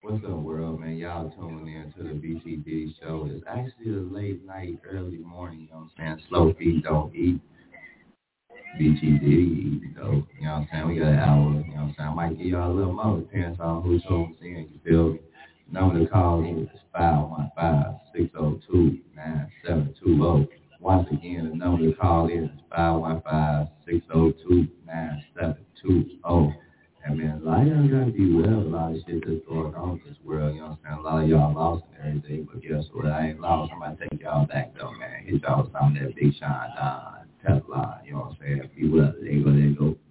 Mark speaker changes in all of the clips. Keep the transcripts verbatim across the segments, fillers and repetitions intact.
Speaker 1: What's up, world, man? Y'all tuning in to the B T D show. It's actually a late night, early morning, you know what I'm saying? Slow feed don't eat. B T D eat, though. You know what I'm saying? We got an hour, you know what I'm saying? I might give y'all a little more, depends on who tunes in, you feel me? Number to call in is five one five, six oh two, nine seven two oh. Once again, the number to call in is five one five, six oh two, nine seven two oh. And man, a lot of y'all gotta be well. A lot of shit that's going on in this world, you know what I'm saying? A lot of y'all lost and everything, but guess what? I ain't lost. I'm gonna take y'all back though, man. Hit y'all with some of that Big Sean Don, Tesla, you know what I'm saying? Be well. There you go, there you go.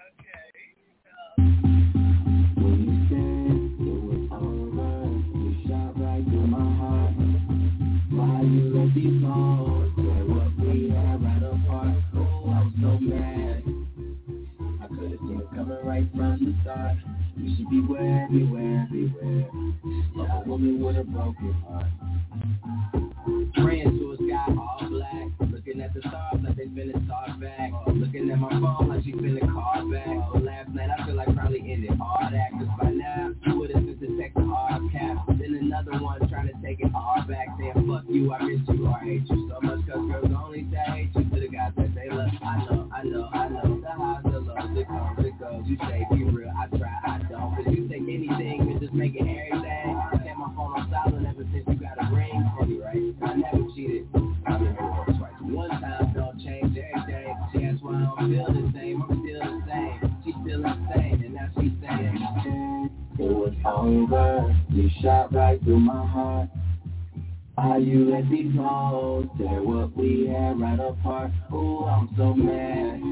Speaker 1: When you said it was over, you shot right through my heart. Why you let these songs say what we had right apart? Oh, I'm so mad. I could have seen it coming right from the start. You should beware, beware, beware of a woman with a broken heart. Praying to a sky all black, looking at the stars like they finna start back. Looking at my phone like she finna call back. But last night I feel like probably ended all that. Cause by now you would've sent the text to hard cap. Then another one trying to take it all back, saying fuck you, I miss you, or I hate you so much. Cause girls only say I hate you to the guys that they love. I know, I know, I know the highs, the lows, the comes, the goes. You say be real, I try, I don't. Cause you take anything and just make it everything. Take my phone on silent ever since you got a ring for me, right? I never cheated. I've been divorced twice. One time don't change everything. She asked why I don't feel the same. I'm still the same. She's still insane, and now she's saying it was over. You shot right through my heart. Why you let these hoes tear what we had right apart? Oh, I'm so mad.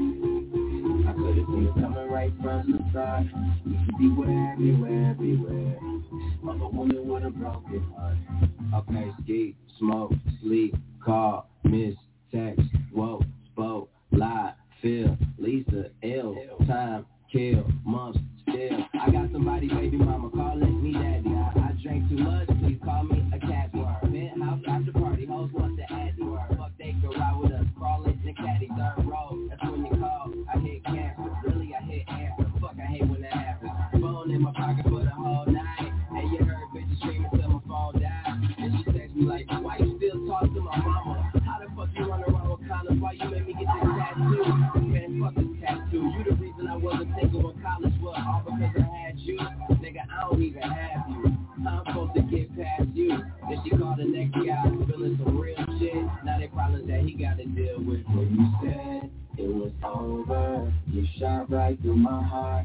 Speaker 1: I could have seen it coming right from the start. You should beware, beware, beware of a woman with a broken heart. Okay, ski, smoke, sleep, call, miss, text, whoa, spoke, lie, feel, Lisa, ill, time, kill, months, still. I got somebody, baby mama, calling me daddy. I, I drank too much, please call me a caddy. Penthouse after party, hoes want the addy. Fuck, they go ride with us, crawling in the caddy. Third row, that's when you call. I hit cancer, really I hit answer. Fuck, I hate when that happens. Phone in my pocket for the whole night. And you heard bitches screaming till my phone died. And she text me like, why you still talk to my mama? How the fuck you run around with college? Why you made me get this tattoo? Man, fuck this tattoo. You the reason I wasn't thinking when college was. All because I had you. Nigga, I don't even have you. I'm supposed to get past you. Then she called the next guy, feeling some real shit. Now they problems that he got to deal with. When you said it was over, you shot right through my heart.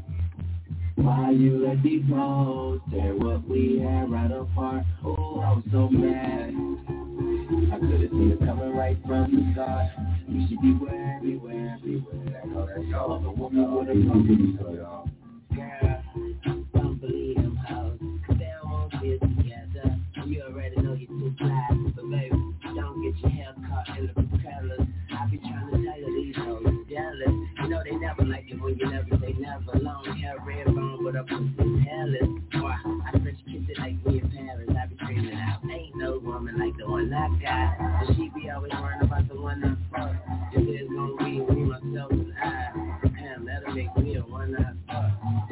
Speaker 1: Why you let these hoes tear what we had right apart? Oh, I was so mad. I could have seen it coming right from the start. You should beware, beware, beware. I know that's all. The woman with a broken heart. Yeah, don't believe them hoes. They don't want this together. You already know you're too fly. But baby, don't get your hair caught in the propellers. I be trying to tell you these hoes jealous. You know they never like it when you never say never. Long hair, red bone, but up with some hairless. Or I French kiss it like me in Paris. I be screaming out, ain't no woman like the one I got. And she be always worrying about the one I fuck. If there's gonna be me, myself, and I. Damn, that'll make me a one I fuck.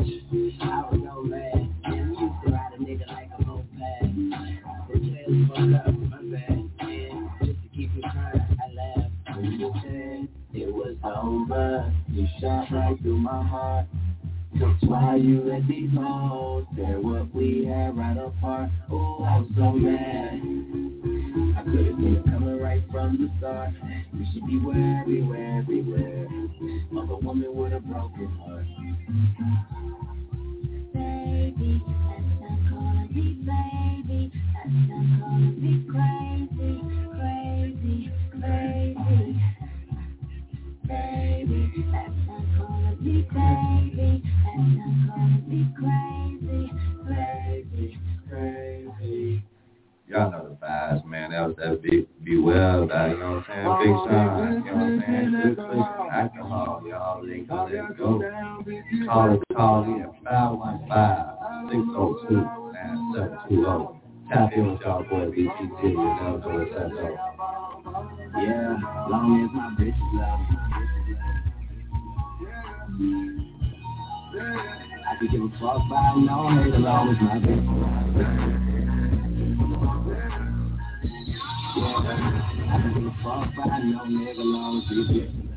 Speaker 1: I was so mad. Damn, you used to ride a nigga like a moped. The tail fuck up, my bad. And just to keep me crying, I laughed. When you said it was over, you shot right through my heart. That's why you let these hoes tear what we had right apart. Oh, I was so mad. I could have seen it coming right from the start. You should beware, beware, beware of a woman with a broken heart. Baby, that's not calling me baby. That's not calling me crazy, crazy, crazy. Baby, that's not calling me baby. That's not calling me crazy, crazy, crazy. Y'all know the vibes, man. That was that big be well, that, you know what I'm saying? Big Sean, you know what I'm saying? Good pussy, alcohol, y'all. They go, let's go. Call it, call in five one five, six oh two, nine seven two oh. Tap in with y'all boy B T T, you know what I'm saying? Yeah, long as my bitches love me. I can give a fuck by no hate, as long as my bitches love me. by no nigga long as he gets enough.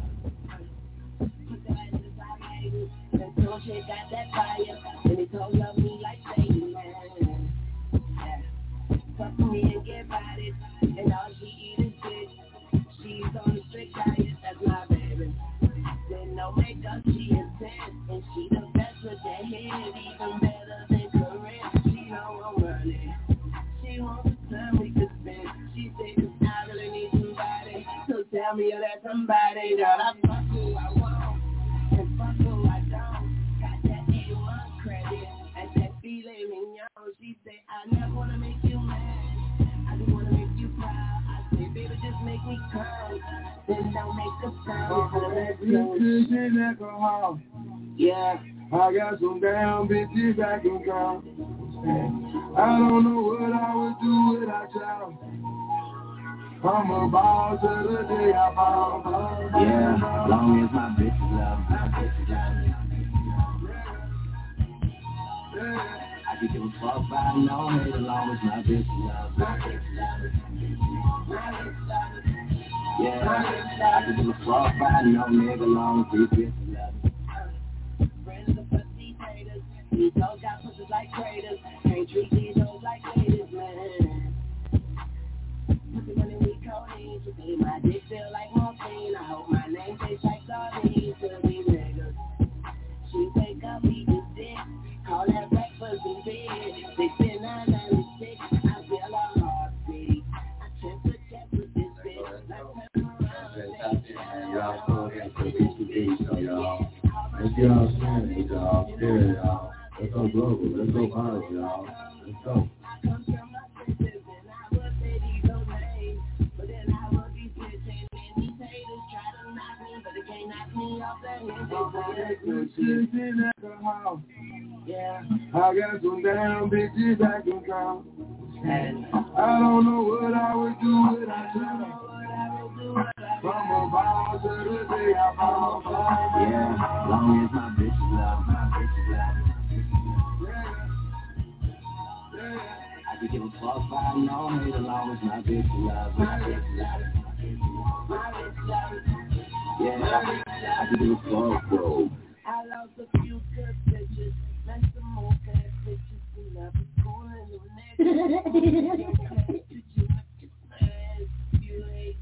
Speaker 2: Until she got that fire, and he told love me like Satan, man. Yeah. Fuck me and get about it, and all she eat is dick. She's on the strict diet, that's my baby. With no makeup, she is ten, and she the best with that head, even better than Corinne. She know I'm running. She wants the time we could spend. She said, cause I really need somebody. So tell me you're that somebody, girl. I fuck who I want, and fuck who I don't. Got that A one credit, and that filet mignon. She said, I never wanna make you mad, I just wanna make you proud. I say, baby, just make me come, then don't make a sound.
Speaker 3: Bitches at the house.
Speaker 2: Yeah,
Speaker 3: I got some damn bitches back in town. I don't know what I would do without y'all. I'm a boss of the day I fall.
Speaker 1: Yeah, long as my bitches love me, my bitches love me. I can give a fuck by no hate as long as my bitches love me, my bitches love me. Yeah, I can give a fuck by no nigga long as these bitches love me.
Speaker 2: friends of pussy haters. These hoes got pussies like craters. Can't treat these hoes like ladies, man. Pussy money we codeine. She say my dick feel like morphine. I hope my name tastes like sardines to these niggas. She wake up, eat the dick. Call that breakfast in bed. They spend nine ninety-six. I feel a heartbeat. I chest to chest with this bitch. Let's turn around.
Speaker 4: Y'all pull into B two B, so y'all. Let's get all standing, y'all. Spirit, y'all. Let's go global. Let's go viral, y'all. Let's go.
Speaker 2: I come from my sisters and I would say these old names, but then I would be switching. And these haters try to knock me, but they can't knock me off the hinges.
Speaker 3: Bitches at the house.
Speaker 2: Yeah,
Speaker 3: I got some damn bitches back in town. I don't know what I would do without y'all. I'm a boss of the day I fall.
Speaker 1: Yeah, long as my bitches love me, my bitches love me. I can give a fuck by no hate as long as my bitches love me, my bitches love me. Yeah, I can give a fuck, bro.
Speaker 2: I lost a few good bitches, met some more bad bitches, and I was calling them niggas. You ain't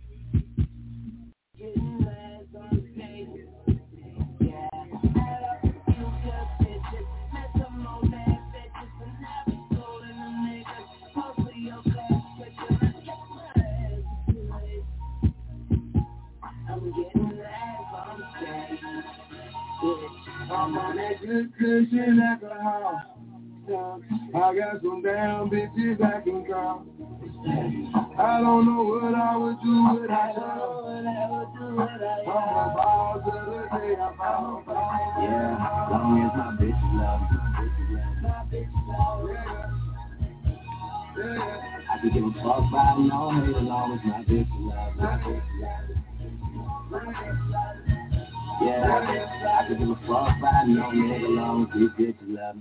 Speaker 2: getting mad on stage. Yeah, I lost a few good bitches, met some more bad bitches, and I was calling them niggas. Post your class picture, I kept my ass too late. I'm getting mad on stage.
Speaker 3: I'm on that good cushion at the house. I got some damn bitches back in town. I don't know what I would do without y'all. I'm a boss of the day I fall.
Speaker 1: Yeah, long as my bitches love me, my bitches love me.
Speaker 3: Yeah, yeah.
Speaker 1: I can give a fuck by no hate as long as my bitches love me, my bitches love me. Yeah, I can give a fuck by no nigga long as these bitches love me.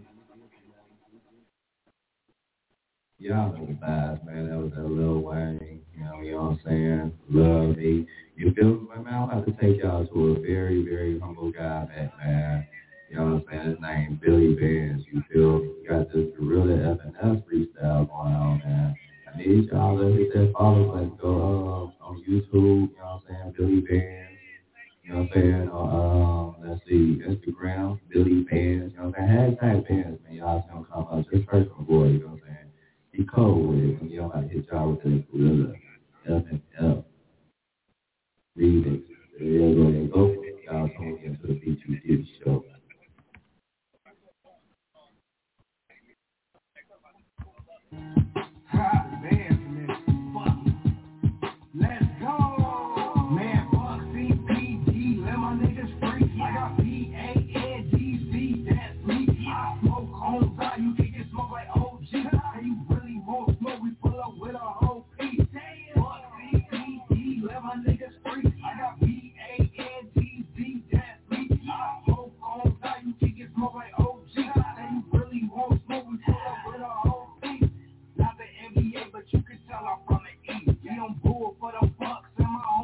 Speaker 4: Y'all know the vibes, man. That was that Lil Wayne. You know, you know what I'm saying? Love me. You feel me, man? I'm about to take y'all to a very, very humble guy back, man. You know what I'm saying? His name Billy Benz. You feel me? Got this Gorilla F and S freestyle going on, man. I need y'all to hit that follow button. Go uh, on YouTube. You know what I'm saying? Billy Benz. You know what I'm saying? Uh, um, let's see, Instagram, Billy Benz. You know what I'm saying? Hashtag Benz, man. Y'all see him come up. Just search my boy. You know what I'm saying? He cold with it. You know how to hit y'all with that Gorilla F and F remix. Yeah, go ahead and go for it. Y'all tune into the B two D show.
Speaker 3: Ha, man, man. Fuck. Let's go. Man, fuck C P D. Let my niggas free. I got P A N D Z. That's me. I smoke on side. You can get smoked like O G. And you really won't smoke. We pull up with a whole piece. Fuck C P D. Let my niggas free. I got P A N D Z. That's me. I smoke on side. You can get smoked like O G. And you really won't smoke. We pull up with a whole piece. Not the N B A, but you can tell I'm from the East. We on board for the Bucks and my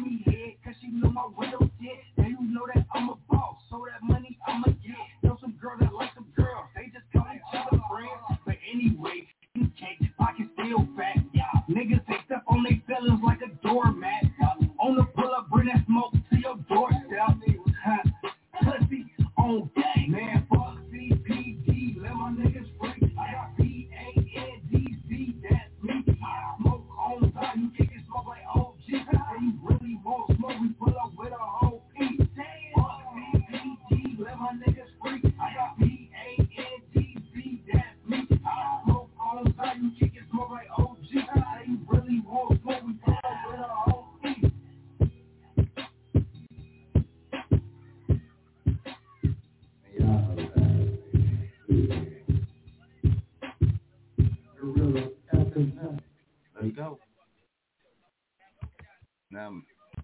Speaker 3: give me head, cause she know my real shit. Now you know that I'm a boss, so that money I'ma get. Know some girls that like some girls, they just call each other friends. But anyway, you can't, pocket still fat. Yeah, niggas they step on they feelings like a doormat. On the pull up, bring that smoke to your doorstep. Pussy on gang, man, fuck C P D, let my niggas free. I got P A N D C, that's me. I smoke on top, you kickin' smoke like O G. And you really won't smoke, we pull up with a whole piece. Fuck C P D, let my niggas free. I got P A N D C, that's me. I smoke on top, you kickin' smoke like O G. And you really won't smoke, we pull up with a whole piece.
Speaker 4: Let's go. Now,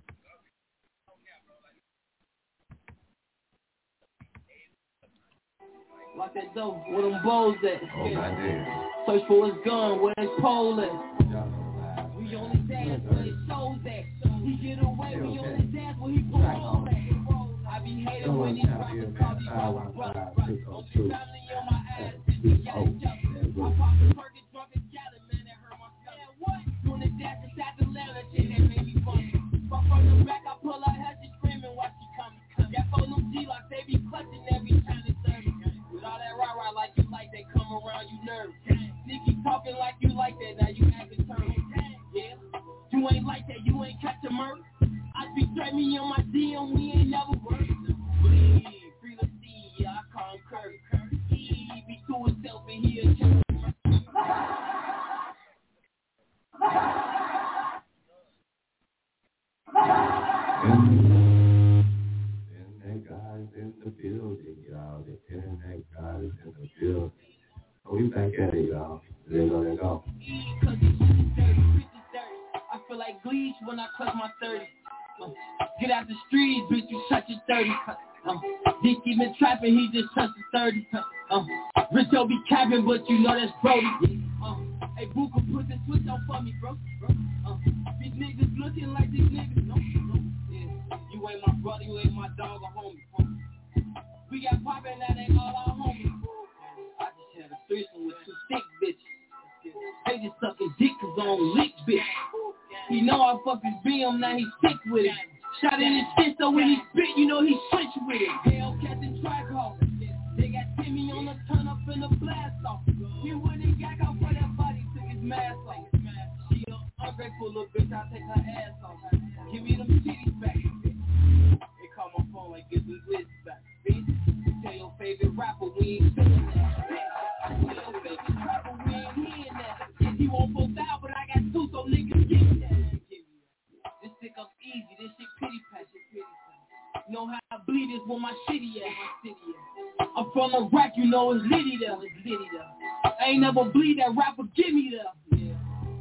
Speaker 5: lock that door, where them balls at?
Speaker 4: Oh, I did.
Speaker 5: Search for his gun, where his pole at?
Speaker 4: Y'all know
Speaker 5: We only dance where his shows at. He get away, we only dance where he parole at. I be hating when he drop the car, he drop the brother. Only family on my ass, bitch, yeah, I pop the perky, drunk and gallon, man, that hurt my stomach. What? Doing the dance inside the Atlanta shit, that made me funny. Fuck from the back, I pull her hair, she screaming while she coming. Got four new G-locks, they be clutching every time they serve me. With all that rah-rah like you like that, come around, you nervous. Sneaky talking like you like that, now you acting turtle. Yeah, you ain't like that, you ain't catch a murder. I be straight me on my D M, we ain't never worked. Bleed, free the C, yeah, I call him Curry. He be to himself and he a jerk.
Speaker 4: Internet guys in the building, y'all. The internet guys in the building. Oh, we back at it, y'all. There go, there go.
Speaker 5: Cause this shit is dirty, bitch is dirty. I feel like Gleech when I clutch my thirty. Uh, get out the streets, bitch, you shut your thirty. Uh, Dick been trapping, he just touched the thirty. Uh, Richo be capping, but you know that's Brody. Uh, hey, Booker, put the switch on for me, bro. bro. Uh, these niggas looking like these niggas. No, no, yeah. You ain't my brother, you ain't my dog or homie. homie. We got poppin', that ain't all our homies. I just had a threesome with two thick bitches. They just suckin' dick cause I don't lick, bitch. He know I fuck his B M, now he sick with it. Shot in his shit, so when he spit, you know he switch with it. Hellcats and track hawks. They got Timmy on the turn up in the blast off. He went and got out for that body, took his mask off. She a ungrateful little bitch, I take her ass off. Give me them titties back. They call my phone like give me whiz back. Bitch, tell your favorite rapper we ain't feeling that. Bitch, tell your favorite rapper we ain't hearing that. Yes, he won't go down, but I got two, so niggas give me that. This shit comes easy, this shit pity patch, shit pity patch. You know how I bleed is where my shitty at, my city at. I'm from the rack, you know it's litty there, it's litty there. I ain't never bleed that rapper, give me there. Yeah.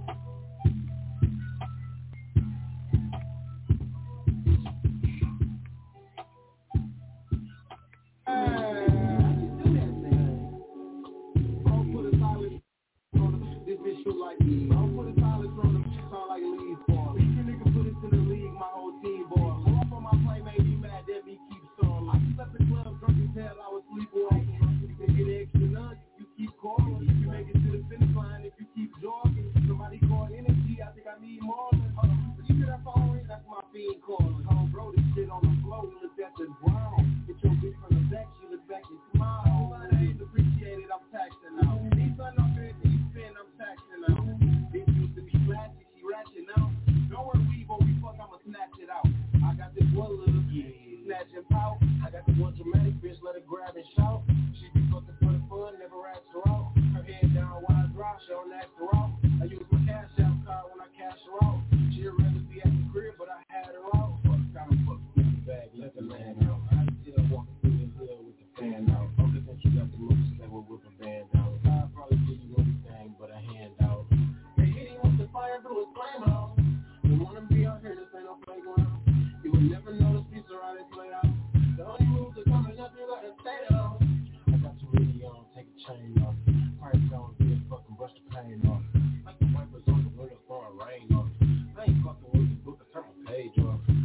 Speaker 3: This bitch shoot like me. I'll put a silence on them, she sound like a lead ball. If you nigga put us in the league, my whole team ball. Go up on my play, made me mad, that me keep stalling. I just left the club drunk as hell, I was sleepwalking. You can get extra nuts, you keep calling. If you make it to the finish line, if you keep jogging. Somebody call energy, I think I need more. Uh, you hear that phone ring? That's my fiend calling. Home bro, this shit on the floor, we looked at the ground. Get your bitch from the back, she look back and smile. Oh, I ain't appreciated, I'm taxing out. These son of a I'm taxing out. Bitch used to be flashy, she ratchet now. Don't worry, we gon' be fuck, I'ma snatch it out. I got this one little yeah, snatch and pout. I got this one dramatic bitch, let her grab and shout. She be fucking for the fun, never ask her out. Her head down, wide drop, she don't ask her out. I use my cash out card when I cash her out. She'd rather be at the crib, but I had her out. Fuck, kind of fuck with the bag, let the man out. I still walking through the hood with the fan out. I'm looking you got the moves, like we're with a band out. I'll probably give you anything but a handout. They hit him with the fire through his flame out. You wanna be out here, this ain't no playground. You would never know the streets are how they play out. The only rules are coming up, you gotta stay down. I got your radio on, take a chain off. Price on, get a fucking brush the pain off. Like the wipers on the window for a rain off. I ain't fucking with the book, I turn my page off.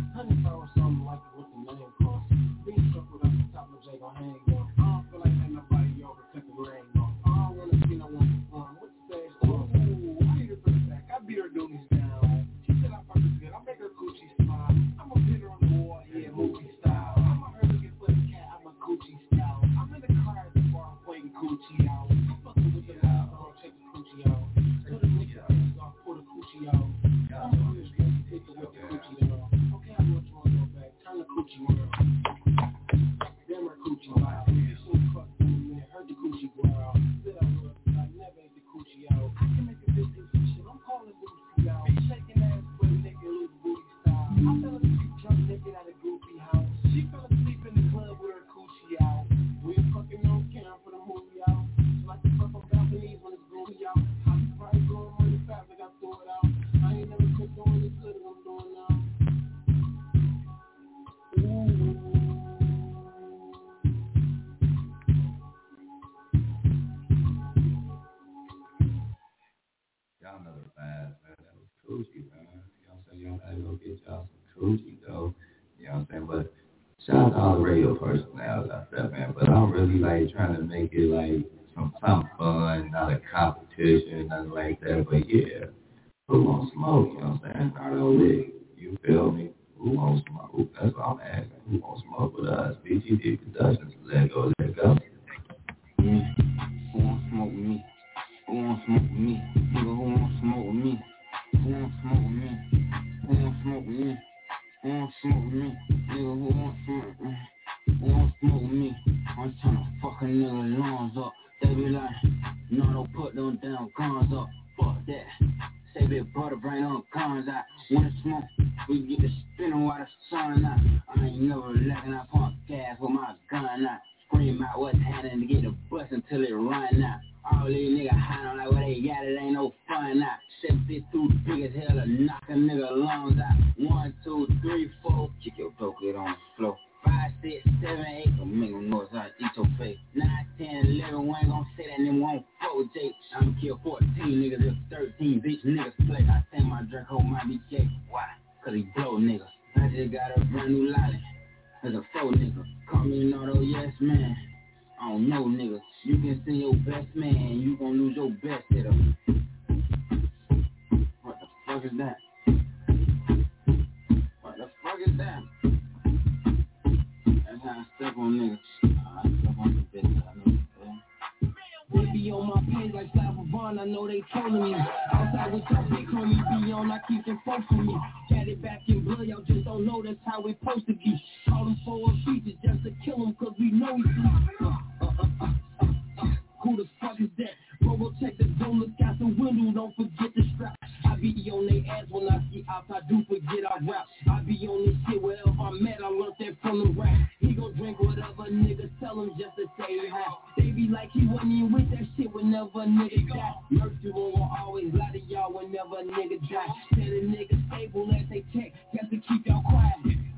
Speaker 3: coochie world. Damn my coochie wild. So fuck me, man, hurt the coochie wild. Said I would, but I never ate the coochie out. I can make a bitch do some shit, I'm calling Lucy out. Shaking ass, but nigga, loose booty style. I fell asleep drunk naked at a goofy house. She fell asleep in the club with her coochie out. We fucking on camera for the movie out. Like the fuck on balconies when it's goofy out. I be probably going on the fabric, I throw it out. I ain't never been doing as good as I'm doing now.
Speaker 4: Y'all know the vibes, man. That was coochie, man. You know what I'm saying? Y'all gotta go get y'all some coochie, though. You know what I'm saying? But shout out to all the radio personalities out there, man. But I'm really, like, trying to make it, like, some, some fun, not a competition, nothing like that. But, yeah, who wants smoke? You know what I'm saying? Nardo Lig. You feel me? Who wants smoke? That's what I'm asking. Who wants smoke with us? B G D Productions. Let go, let go.
Speaker 5: Yeah. Who wants smoke with me? Who wants smoke with me? Nigga, who wants smoke with me? Who wants smoke with me? Who wants smoke with me? Who wants smoke with me? Nigga, who wants smoke with me? Who wants smoke with me? I'm tryna fuck a nigga lungs up. They be like, no, don't put them damn guns up. Fuck that. Say big brother, bring them guns out. Wanna smoke, we get the spinning while the sun out. I ain't never lacking, I pump gas with my gun out. Scream out what's happening to get the bus until it run out. All these niggas hiding like what they got, it ain't no fun out. seventy-two big as hell to knock a nigga lungs out. One, two, three, four, kick your dope, get on the floor. Five, six, seven, eight, don't make no noise, I eat your face. Nine, ten, eleven, we ain't gon' say that, then we won't four, J. I'ma kill fourteen niggas if thirteen bitch niggas play. I think my drink hold my B K. Why? Cause he blow nigga. I just got a brand new lolly. As a faux nigga. Call me an auto yes man. I don't know nigga. You can send your best man, you gon' lose your best hitter. What the fuck is that? What the fuck is that? That's how I step on niggas. I step on the bitch, I know.
Speaker 3: They be on my page like Slava Vaughn, I know they trolling me. Outside with your big homie be on, I keep them folks from me. Got it back in blood, y'all just don't know that's how it supposed to be. Call them four features just to kill him cause we know he's uh, uh, uh, uh, uh, uh. Who the fuck is that? Robo check the door, look out the window, don't forget the strap. I be on they ass when I see ops, I do forget I rap. I be on this shit wherever I'm at, I learned that from the rap. He gon' drink whatever niggas tell him just to say hi. They be like he wasn't even with that shit whenever a nigga die. Mercy won't always lie to y'all whenever a nigga die. Tell a nigga stable as they check, just to keep y'all quiet.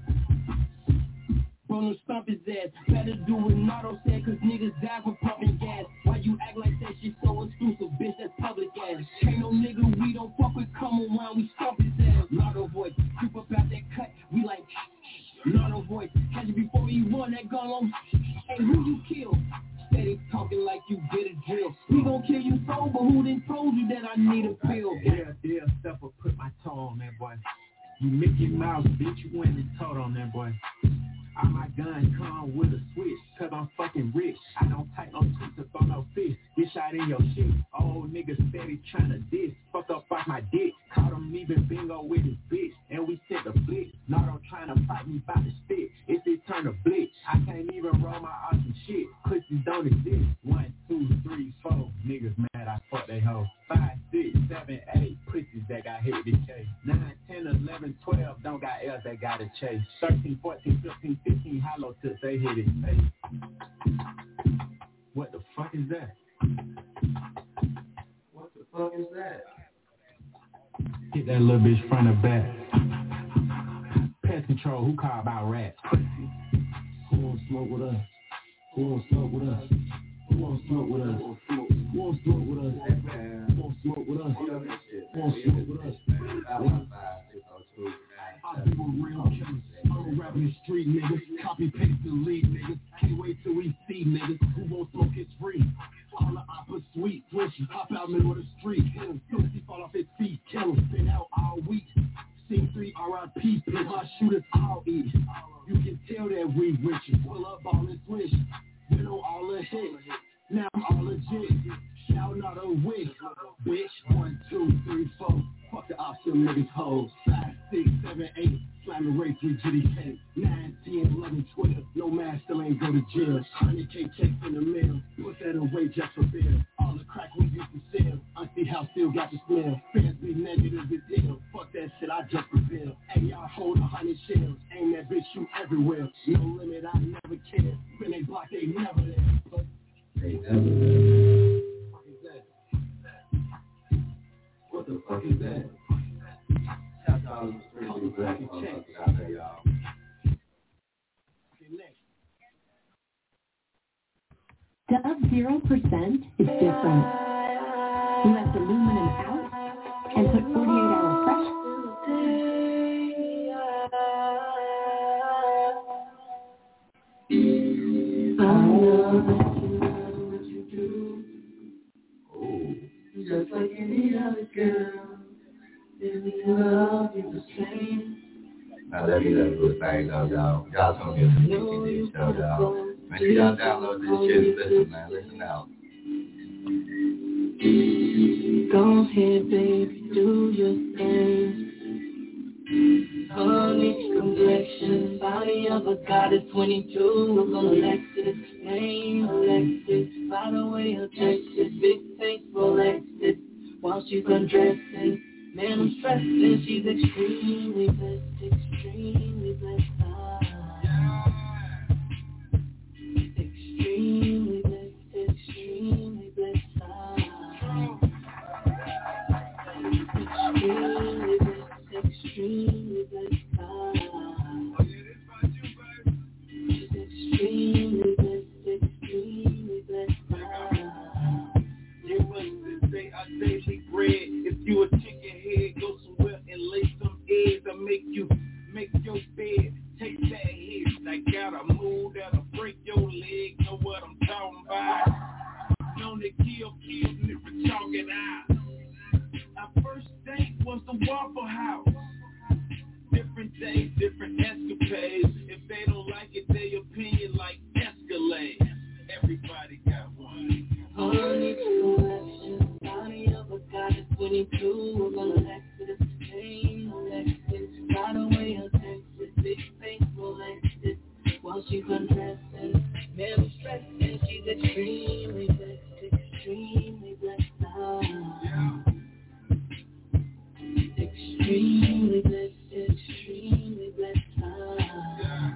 Speaker 3: Gonna stomp his ass. Better do what Nardo said, cause niggas die for pumping gas. Why you act like that shit so exclusive, bitch? That's public ass. Ain't no nigga we don't fuck with, come around, we stomp his ass. Nardo voice, creep up out that cut, we like Nardo voice, catch it before you run that gun on. Hey, who you kill? Steady talking like you did a drill. We gon' kill you sober, who done told you that I need a pill?
Speaker 6: Yeah, yeah, step up, put my toe on that boy. You Mickey Mouse, bitch, you went and told on that boy. All my gun come with a switch, cause I'm fucking rich. I don't type no tweets or throw no fish. Get shot in your shit. Old niggas steady tryna diss. Fuck up off my dick. Caught him leaving bingo with his bitch. And we set the blitz. Nardo tryna fight me by the stick. It's his turn to blitz. I can't even roll my awesome shit. Pussies don't exist. One, two, three, four. Niggas mad I fuck they hoe. Five, six, seven, eight. Pussies that got hit with K. Nine, ten, eleven, twelve. Don't got L's that got a chase. Thirteen, fourteen, fifteen, fifteen. Hollow tips, they hit his face. What the fuck is that?
Speaker 4: What the fuck is that?
Speaker 6: Get that little bitch front or back. Pest control, who call about rats?
Speaker 3: Who won't smoke with us? Who won't smoke with us? Who won't smoke with us? Who won't smoke with us? Who won't smoke with us? Who won't smoke with us? I do a real killers. I'm rapping the street niggas. Copy paste and lead niggas. Can't wait till we see niggas. Who won't smoke it's free. All the opera sweet. Switch. Hop out middle of the street. Hit him. Soon as he fall off his feet. Kill him. Been out all week. C three R I P. Pick my shooters all eat. You can tell that we rich. Pull up all and switch. Been on all the hits. Now I'm all legit. Shout out a wig. Bitch. One, two, three, four. Fuck the option niggas hoes. Five, six, seven, eight.
Speaker 6: slamming Ray three G D K. nine, ten, eleven, twelve, no man still ain't go to jail. one hundred K checks in the mail, put that away just for bill. All the crack we used to sell, Auntie House still got the smell. Fans be negative as hell, fuck that shit, I just reveal. Hey, y'all hold a hundred shells, aim that bitch, shoot everywhere. No limit, I never care. When they block, they never there. But
Speaker 4: they never there.
Speaker 6: What the fuck is that?
Speaker 4: Shout out to the three black motherfuckers out there, y'all.
Speaker 7: Dove zero percent is different. You left aluminum out and put forty-eight hour fresh. I know that you love what you do.
Speaker 4: Oh.
Speaker 7: Just like any other girl. Baby, love you the same.
Speaker 4: Now let me let me do a thing though, y'all. Y'all tune in to the D J show, y'all. Make sure y'all download this shit and listen, man. Listen out.
Speaker 7: Go ahead, baby, do your thing. Honey complexion, body of a goddess, twenty-two. I'm gonna Alexis, name Alexis. By the way, her Texas, big face Rolexes. While she's undressing, man, I'm stressing. She's extremely blessed, extremely blessed. Ah. Extremely blessed, extremely blessed. Ah. Extremely blessed, extremely blessed. Ah. She's extremely blessed, extremely blessed. Ah.
Speaker 6: You must say I daily bread. If you a chicken head, go somewhere and lay some eggs. I make you make your bed. Take that hit. I got a move that'll break your leg. Know what I'm talking about? Known to kill, kill, nigga talking out. Our first date was the Waffle House. Different days, different escapades. If they don't like it, their opinion like Escalade. Everybody got one.
Speaker 7: Honey collection, body of a goddess, twenty-two. I'm gonna Lexus, name Alexis. By the way, her Texas, big face Rolexes. While she's undressing, man, I'm stressing. She's extremely blessed, extremely blessed. Ah. Extremely blessed, extremely blessed. Ah.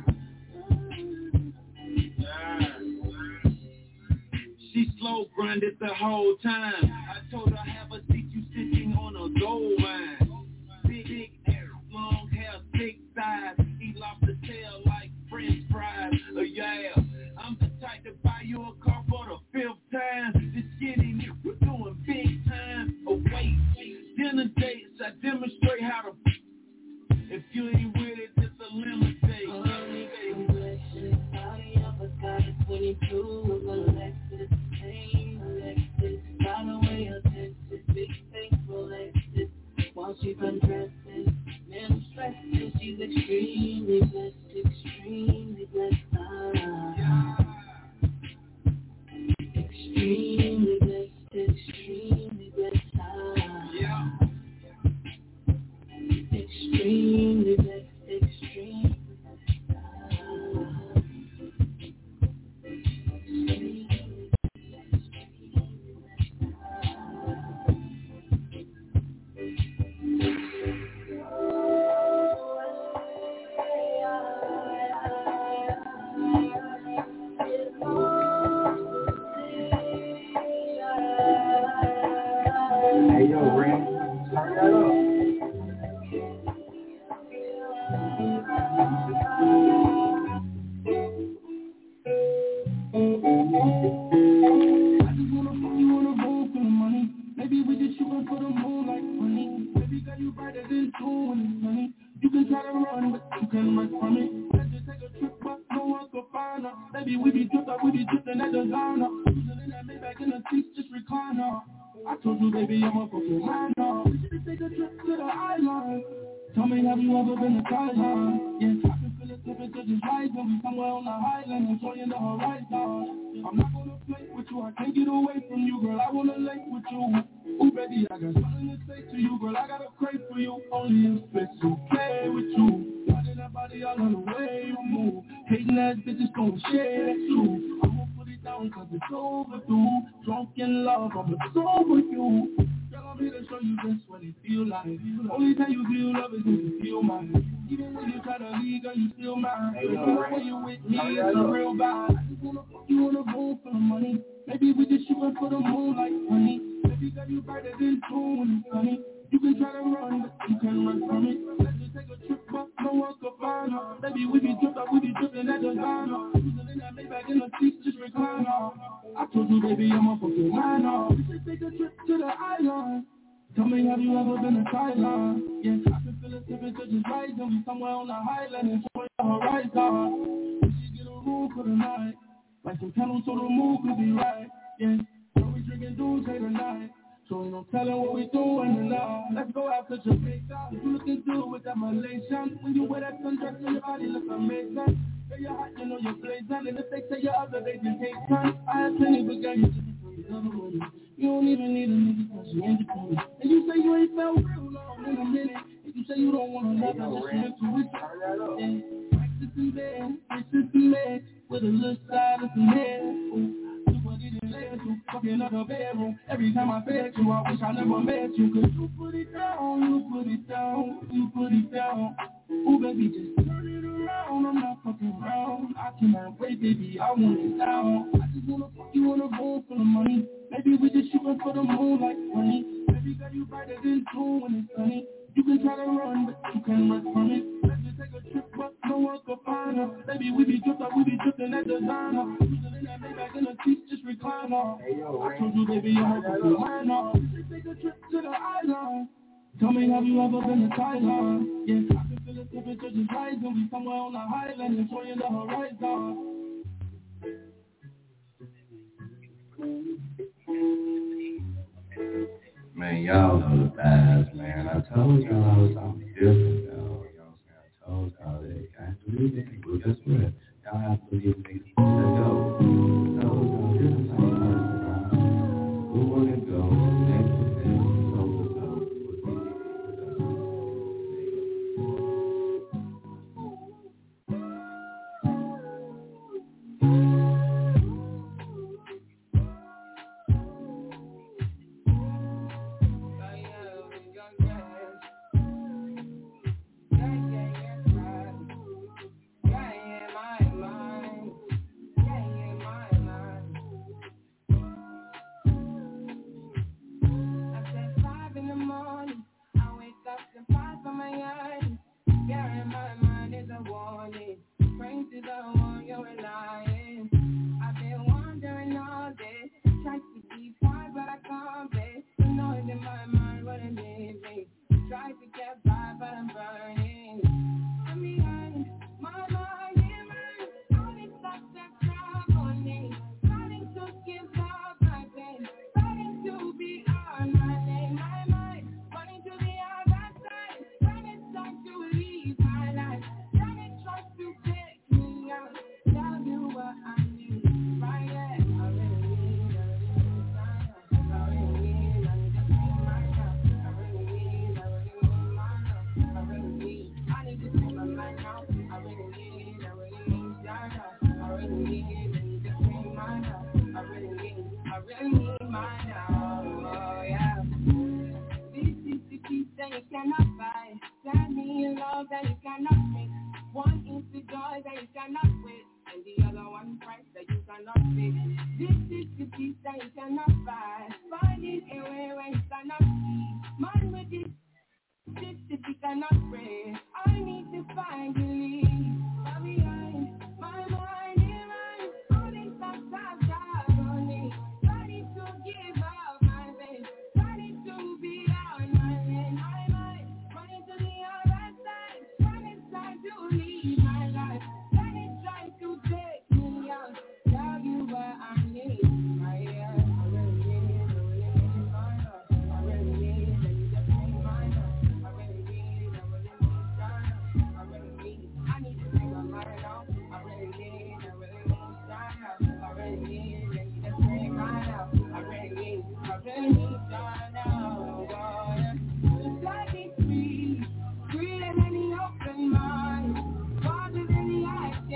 Speaker 6: She slow grinded the whole time. I told her have a seat, you sitting on a gold mine. Big, big ass, long hair, thick thighs. He lost the tail like French fries. Uh, yeah, I'm the type to buy you a car for the fifth time. This skinny nigga doing big time. Oh wait, dinner dates, I demonstrate how to. If you ain't with it, it's a limit date.
Speaker 7: Honey complexion, body of a goddess, twenty-two. I'm gonna Lexus, name Alexis. By the way, her Texas, big face Rolexes. While she's undressing, man, I'm stressing. She's extremely blessed, extremely blessed. Ah. Extremely blessed, extremely blessed. Ah. Extremely blessed, extremely blessed. Ah.
Speaker 6: Hey yo, Ren, turn that up. I just wanna put you on a roll for the money. Maybe we just shooting for the moon like money. Baby girl, you brighter than two when it's sunny. You can try to run, but you can't run from it. Let's just take a trip, but no one can find her. Maybe we be dripped up, we be dripping at designer. Cruising in that Maybach in the seats, just recliner. I told you, baby, I'm a fucking minor. We should take a trip to the island. Tell me, have you ever been to Thailand? Yeah, I can feel the temperature just rising. We somewhere on the highland, enjoying the horizon. I'm not gonna play with you, I can't get away from you, girl. I wanna lay with you. Ooh, baby, I got something to say to you, girl. I got a crave for you. Only in space to play with you. Started
Speaker 3: body all on the way you move. Hating ass bitches gon' share that truth. I'ma put it down cause it's overdue. Drunk in love, I'm obsessed with you. Girl, I'm here to show you just what it feel like. Only time you feel love is when you feel mine. Even when you try to leave, girl, you still mine. Hey, yo, right. When you with me, it's a real vibe. I just wanna fuck you on the road for the money. Maybe we just shootin' for the moon like honey. Maybe got you brighter than June when it's sunny. You can try to run, but you can't run from it. Let's just take a trip, but no one can find her. Maybe we be drippin', we be drippin' at designer. Cruising in that Maybach in the seats, just recline her. I told you, baby, I'm a fucking minor. We should take a trip to the island. Tell me, have you ever been to Thailand? Yeah, I can feel the temperature just rising. We somewhere on the highland, enjoying the horizon. We should get a room for the night. Like some candles so the mood could be right. Yeah, so we drinking dudes tonight. So ain't no telling what we doing tonight. Let's go out to Jamaica. You looking good with that Malaysian. When you wear that sundress, your body look amazing. Girl, you're hot, you know you're blazing. And if they say you're other, they can take time. I have plenty, but girl, you're different from the other women. You don't even need a nigga cause you independent. And you say you ain't felt real long in a minute. And you say you don't want to love her, just commit to it. Yeah, practice in bed, practice in bed. With a little side of some head. Do what it is led to, fucking up the bedroom. Every time I fed you, I wish I never met you. Cause you put it down, you put it down, you put it down. Ooh, baby, just turn it around, I'm not fucking around. I cannot wait, baby, I want it down. I just wanna fuck you on the road for the money. Maybe we just shootin' for the moon like honey. Maybe got you brighter than June when it's sunny. You can try to run, but you can't run from it. Let's just take a trip, but no one can find her. Baby, we be drippin', we be drippin' at designer. Cruising in that Maybach in the seats, just recline her. Hey, yo, I told you, baby, I'm a fucking minor. We should take a trip to the island. Tell me, have you ever been to Thailand? Yeah, I can feel the temperature just rising. We somewhere on the highland, enjoying the horizon.
Speaker 4: Man, y'all know the vibes, man. I told y'all I was something different, though. You know what I'm saying? I told y'all that you can't believe it. Well, guess what? Y'all have to believe me. Let's go. I told y'all this is how it works, bro. Who wanna go? Next to them, so to so.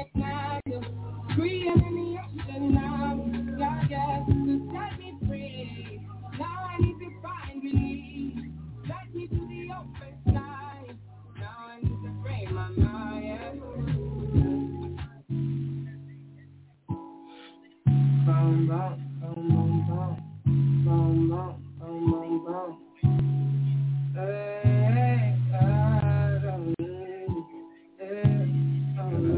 Speaker 2: at night. Freedom in the ocean now. Yeah, yeah, to set me free. Now I need to find relief. Let me to the open side. Now I need to frame my mind. Yeah. Boom, boom, boom, boom, boom. Boom, boom, boom, boom, boom. Hey, I don't need it. Oh, no.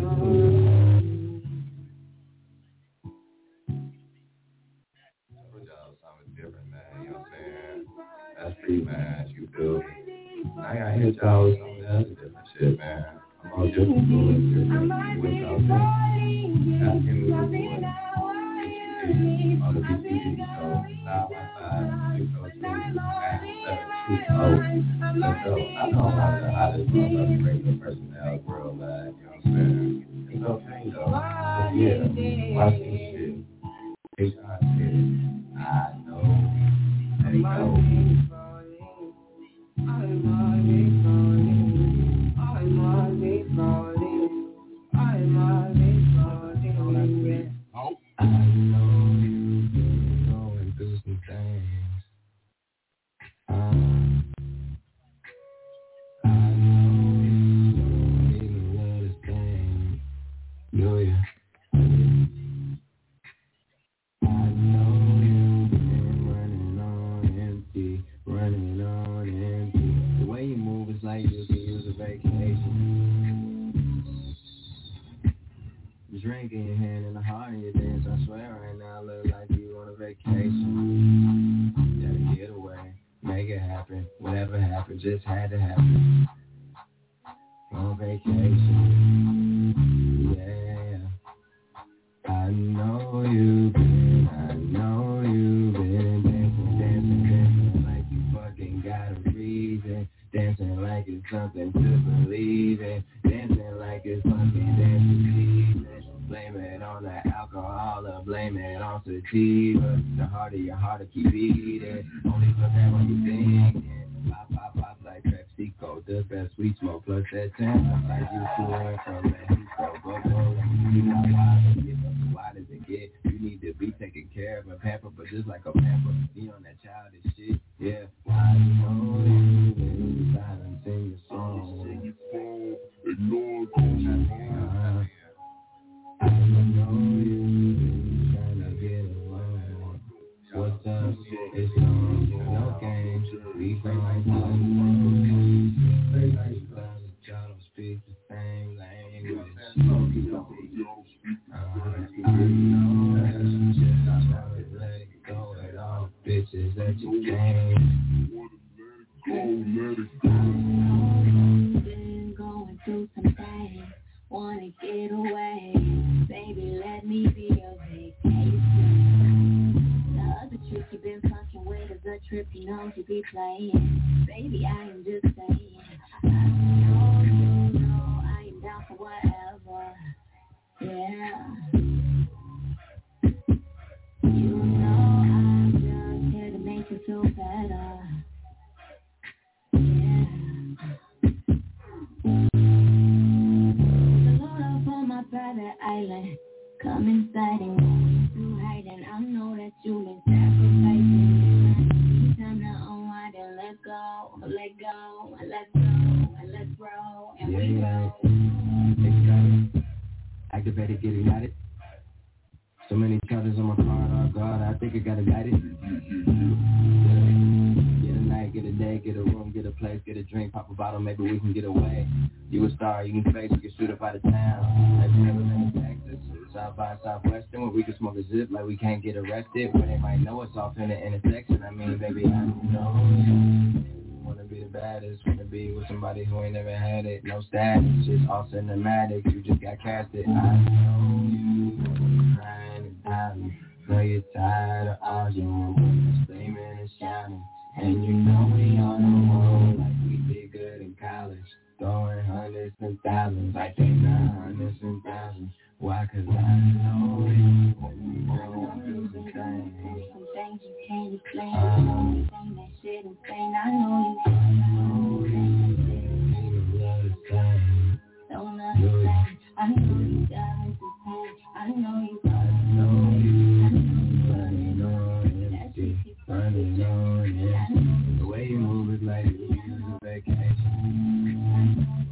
Speaker 4: Something different, man. You know what I'm saying? That's free, man. You feel me? I gotta hit y'all with some of that other different shit, man. I'm all different, doing different. What y'all think? Asking me what you want. On the B T V show, nine one five, six oh two, nine seven two oh. Let's go. I know I'm not the hottest motherfucking regular person in the world, like, you know what I'm saying? It's okay, though. But yeah, watch this shit. H I said, I know. Let it go. I'm already falling. I'm already falling. I'm already falling. Oh. I know you've been going through some things. Um, I know you don't even love this thing. Do you? I know you've been running on empty, running on empty. The way you move is like you could use a vacation. Drink in your hand and a heart in your dance. I swear right now, look like you on a vacation. Gotta get away, make it happen. Whatever happened, just had to happen. On vacation, yeah. I know you've been, I know you've been dancing, dancing, dancing like you fucking got a reason. Dancing like it's something to believe in. Dancing like it's fucking dancing season. Blame it on the alcohol or blame it on sativa. The harder your heart to keep beating. Only for that when you thinking. Pop, pop, pop like PepsiCo. The best we smoke plus that ten. Like you flew from Mexico. Go, go, you not wild. Get up, why does it get? You need to be taken care of and pamper, but just like a pamper. Be on that childish shit. Yeah, I know you've been silent in your song. Ignore uh, I know you've been trying to get along. What's up? It's on, no games. We going home. They like y'all don't speak the same language. Uh, I know that's just how it let it go at all bitches that you came. Let it go. Been going through some things. Wanna get away, baby, let me be your vacation. The other trick you've been fucking with is a trip you know you be playing. Baby, I am just saying, I know you know I am down for whatever, yeah. You know I'm just here to make you feel better, yeah. On my private island, come inside and go through hiding. I know that you've been sacrificing. Time to unwind and let go, let go, and let's go, and let's grow, and yeah, we go. Excited, activated, get ignited. So many charges on my card, oh God, I think I got ignited. Get a night, get a day, get a room, get a place, get a drink, pop a bottle, maybe we can get away. You a star, you can face, we can shoot up out of town. Have you never been to Texas? South by Southwestern, where we can smoke a zip like we can't get arrested. Where they might know us off in the intersection. I mean, baby, I know you wanna be the baddest, wanna be with somebody who ain't never had it. No status, just all cinematic, you just got casted. I know you crying and pouting. Know you're tired of arguing, screaming and shouting. And you know we on the road like we did good in college. Throwing hundreds and thousands, I think not hundreds and thousands. Why? Cause I know you going through some things. Some things you can't explain. Uh, you think that shit insane. I know you don't understand. Don't understand. I know you
Speaker 2: got some time. I know you got I know you running on empty, running on empty. The way you move is like you use a vacation.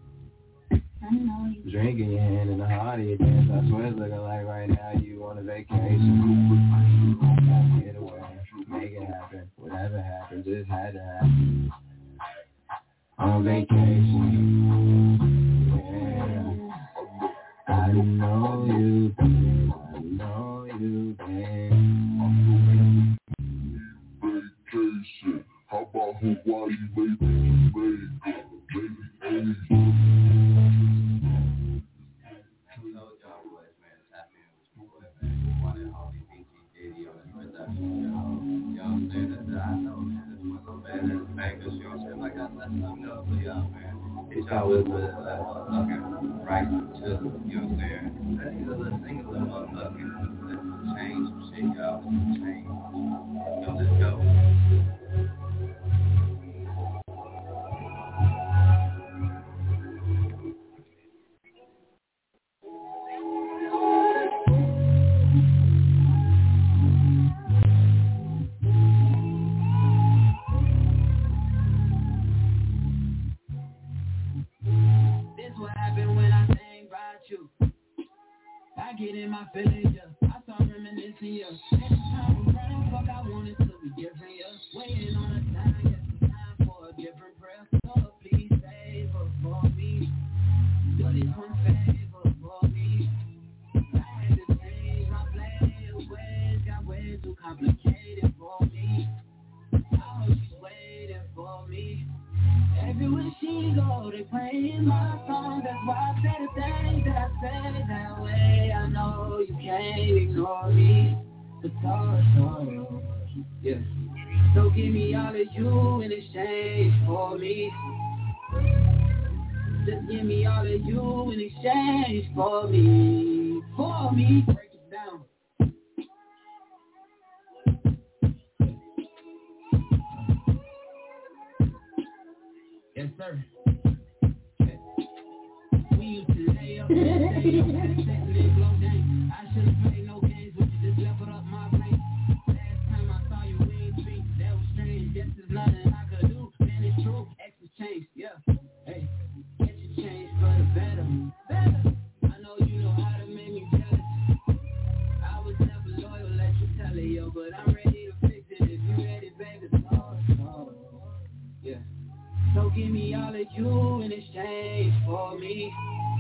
Speaker 2: Drink in your hand and the heart of your dance. I swear it's looking like right now you on a vacation. Get away, make it happen. Whatever happens, it had to happen. On vacation. Yeah. I know you, babe. I know you, babe. Vacation. How about Hawaii, baby? Baby, baby, baby.
Speaker 4: Y'all with the motherfucking right to, you know what I'm saying? That nigga little single little motherfucking change some shit, y'all. Change. Yo, let's go.
Speaker 5: I get in my feelings, yeah. I start reminiscing, yeah. Next time we run, fuck, I want it to be different, yeah. Waiting on a time, yeah. Time for a different prayer. So please save her for me. Do this one favor for me. I had to change my play ways, got way too complicated for me. I hope she's waiting for me. Everywhere she go, they playing my song. That's why I say the things that I say that way. I know you can't ignore me. But so, so, yeah. So give me all of you in exchange for me. Just give me all of you in exchange for me. For me. Break it down. Yes, sir. We used to lay up and stay up and set and then blow down. I should've played no games with you, just leveled up my brain. Last time I saw you, we ain't speak, that was strange. This is nothing I could do, man, it's true. X has changed, yeah. Hey, get you changed for the better. Better. I know you know how to make me jealous. I was never loyal, let you tell it, yo. But I'm ready to fix it if you ready, baby. So, so, yeah. So give me all of you in exchange for me.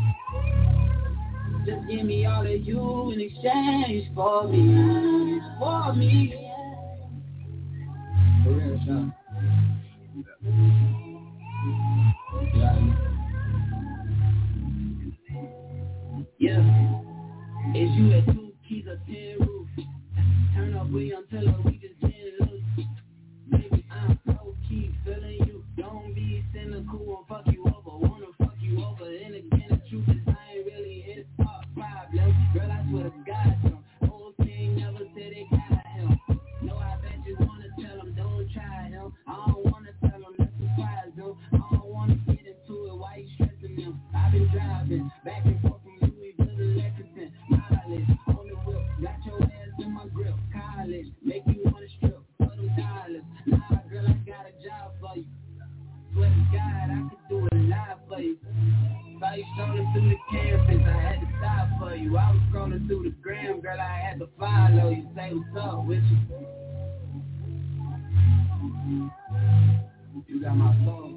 Speaker 5: Just give me all of you in exchange for me. For me. For real, Sean. Yeah. Is you at two keys or ten roof? Turn up, we until we just didn't lose. Baby, I'm so key feeling you. Don't be cynical, won't fuck you over. Wanna fuck you over. And again, the truth is I ain't really his top problem. Girl, I swear to God, some old king never said they got him. No, I bet you wanna tell him, don't try him. I don't wanna tell him, that's surprise him. I don't wanna get into it, why you stressing him? I've been driving back and forth from Louisville to Lexington. Mileage on the whip, got your ass in my grip. College, make you wanna strip for them dollars. Nah, girl, I got a job for you. Swear to God, I could do a lot for you. Saw you strolling through the campus, I had to stop for you. I was scrolling through the gram, girl, I had to follow you. Say what's up with you. You got my soul.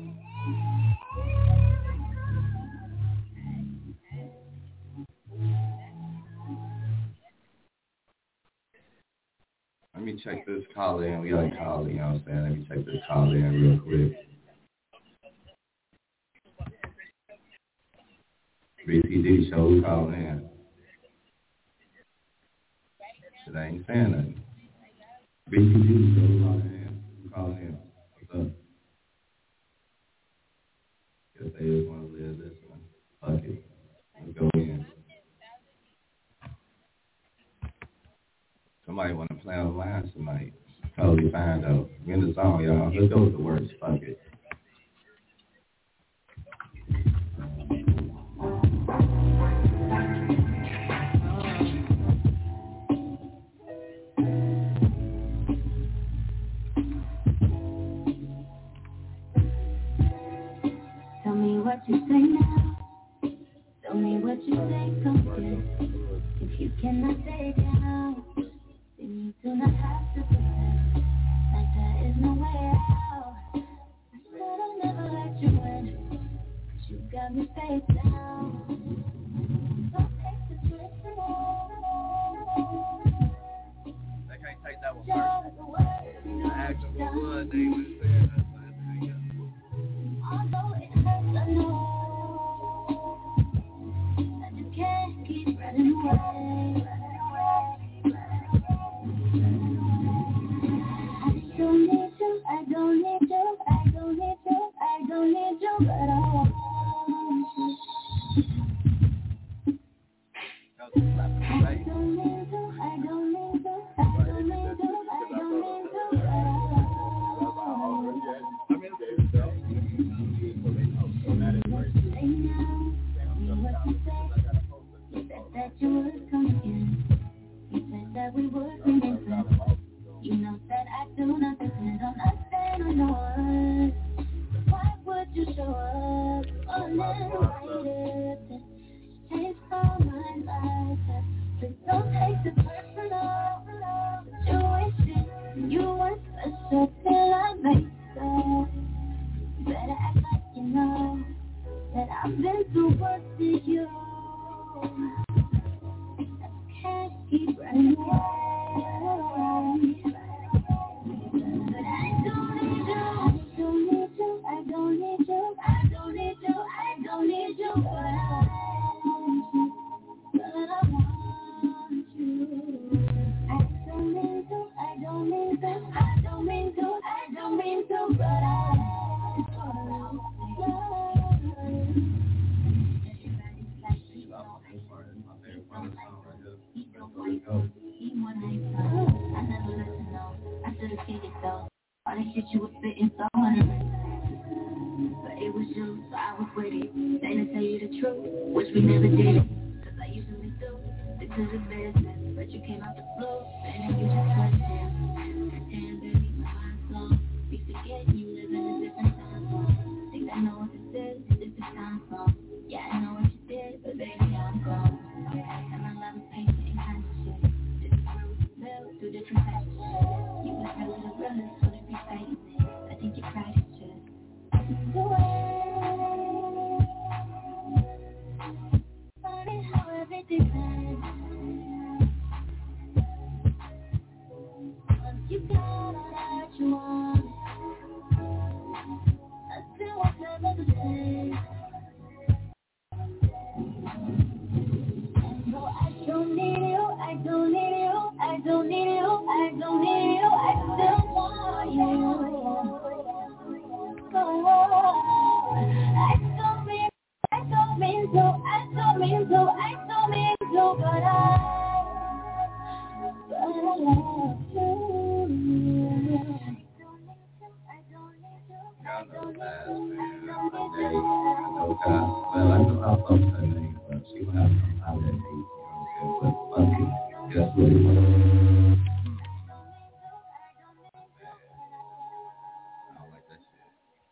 Speaker 4: Let me check this call in. We got a call in, you know what I'm saying? Let me check this call in real quick. B P D show, who calling in? Shit, I ain't saying nothing. B P D show, who calling in? Who calling in? What's up? Guess they just want to live this one. Fuck it. Let's go in. Somebody want to play on the line tonight. Totally fine, though. We in the zone, y'all. Let's go with the words. Fuck it.
Speaker 2: what you say, come again. If you cannot stay down, then you do not have to pretend like there is no way out. I said I'll never let you in, 'cause you got me face down. Don't take the twist and all.
Speaker 8: They can't take that one first. The action was one, they would say that.
Speaker 2: Although it hurts, I know that you can't keep running away. I don't need you, I don't need you, I don't need you, I don't need you, but I want you. I don't need you, I don't need you, I don't need you, I don't need you, but I want you. Say now, what you say, you said that you would come again. You said that we would remain friends. You know that I do not depend on nothing or no one. So why would you show up uninvited? Change my mind like that. Please don't take it personal. But you wish it, you weren't special till I made so. You better act like you know that I've been through worse than you. I can't keep running away. But I don't need you, I don't need you, I don't need you, I don't need you, I don't need you, but I want you, but I want you. I don't need you, I don't need you, I don't mean to, I don't mean to, but I want you. I never let you know, I should've seen it though. All that shit you was spitting so hard. But it was you, so I was with it. They didn't tell you the truth, which we never did it. Cause I usually do, stick to the business. But you came out the blue, and then you just touched it. Damn baby, my heart's long. We forget you live in a different time zone. Think I know what this is, it's a time song. Yeah, I know what you did, but baby, I'm gone. And my love is patient and kind of shit. This is where we live, through different types of shit. You was really the realest, so to be fighting it. I think you're proud of shit. The way, funny how everything ends. Once you got all that you want, I still was never the same. And no, I don't need you, I don't need you, I don't need you, I don't need you, I still want you. Oh, I don't mean, I don't mean to, I don't mean to, I don't mean to, but I, but I love you.
Speaker 4: Y'all know that, man. Hey, I know God. Well, I know how folks her name, but she will have some holiday, you know what I'm saying? But fuck it. That's what it was. I don't like that shit.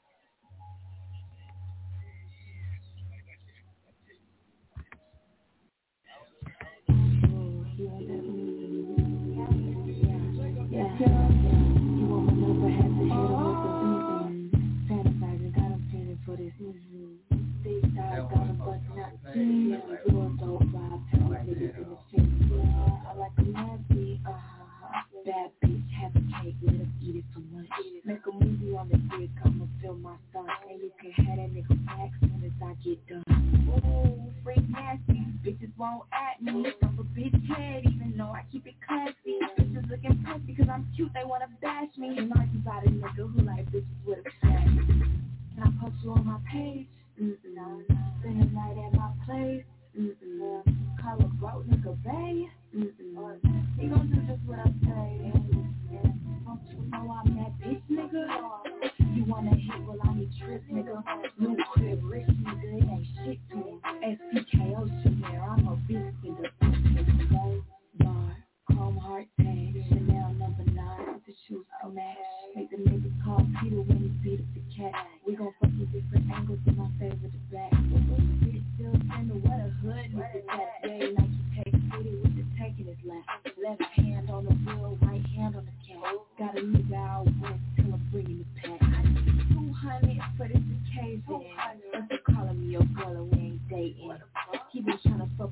Speaker 2: Yeah, you want my number, have to hit him with the mm-mm. Sanitizing, got him feeling for this mm-hmm. These guys got him busting out the key. You're a dope vibe, tell me niggas in the street. Yeah, I like a nasty, uh-huh. Bad bitch, have a cake, let him eat it for lunch. Make a movie on the dick, I'ma fill my son. And you can have that nigga back soon as I get done. Ooh, freak nasty, bitches won't at me. I'm a bitch head, even though I keep it classy. Bitches looking pussy cause I'm cute, they wanna bash me. And I just got a nigga who like bitches with a flash. Can I post you on my page? Mm-mm. Spend the night at my place? Mm-mm. Call a broke nigga bae? Mm-mm. He gon' do just what I say. Don't you know I'm that bitch nigga? You wanna hit, well I need trip nigga. New crib, rich nigga, it ain't shit to him. S P K O Chanel, I'm a bitch nigga. Gold bar, chrome heart tag, Chanel number nine, with the shoes to match. Make the niggas call Peter when he beat up the cat. We gon' fuck with different angles, but my favorite is black. Bitch still single, what a hood nigga.